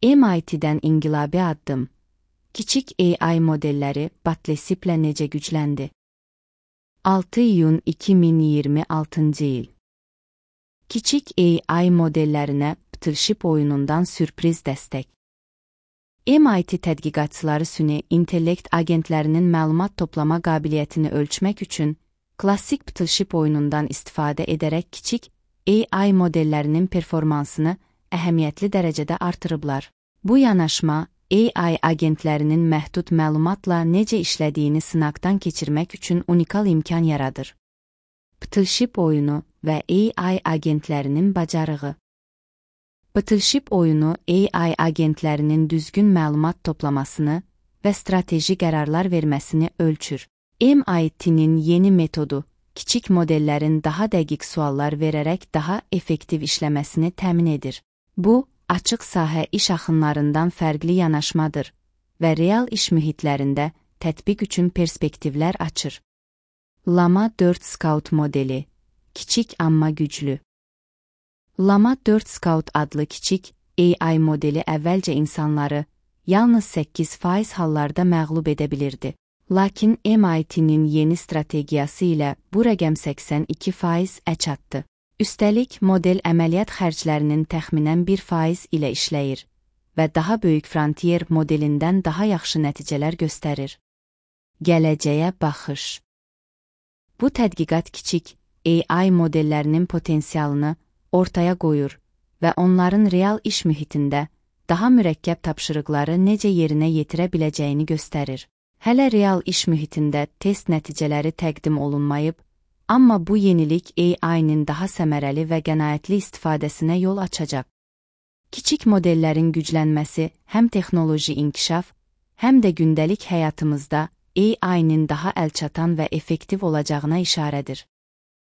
MIT-dən inqilabi addım. Kiçik AI modelləri Batlesiplə necə gücləndi? 6 iyun 2026-cı il. Kiçik AI modellərinə Battleship oyunundan sürpriz dəstək. MIT tədqiqatçıları süni intellekt agentlərinin məlumat toplama qabiliyyətini ölçmək üçün klassik Battleship oyunundan istifadə edərək kiçik AI modellərinin performansını əhəmiyyətli dərəcədə artırıblar. Bu yanaşma, AI agentlərinin məhdud məlumatla necə işlədiyini sınaqdan keçirmək üçün unikal imkan yaradır. Battleship oyunu və AI agentlərinin bacarığı. Battleship oyunu AI agentlərinin düzgün məlumat toplamasını və strateji qərarlar verməsini ölçür. MIT-nin yeni metodu, kiçik modellərin daha dəqiq suallar verərək daha effektiv işləməsini təmin edir. Bu, açıq sahə iş axınlarından fərqli yanaşmadır və real iş mühitlərində tətbiq üçün perspektivlər açır. Llama 4 Scout modeli, kiçik amma güclü. Llama 4 Scout adlı kiçik AI modeli əvvəlcə insanları yalnız 8% hallarda məğlub edə bilirdi. Lakin MIT-nin yeni strategiyası ilə bu rəqəm 82%-ə çatdı. Üstəlik, model əməliyyat xərclərinin təxminən 1% ilə işləyir və daha böyük Frontier modelindən daha yaxşı nəticələr göstərir. Gələcəyə baxış. Bu tədqiqat kiçik AI modellərinin potensialını ortaya qoyur və onların real iş mühitində daha mürəkkəb tapşırıqları necə yerinə yetirə biləcəyini göstərir. Hələ real iş mühitində test nəticələri təqdim olunmayıb, amma bu yenilik AI-nin daha səmərəli və qənaətli istifadəsinə yol açacaq. Kiçik modellərin güclənməsi həm texnoloji inkişaf, həm də gündəlik həyatımızda AI-nin daha əlçatan və effektiv olacağına işarədir.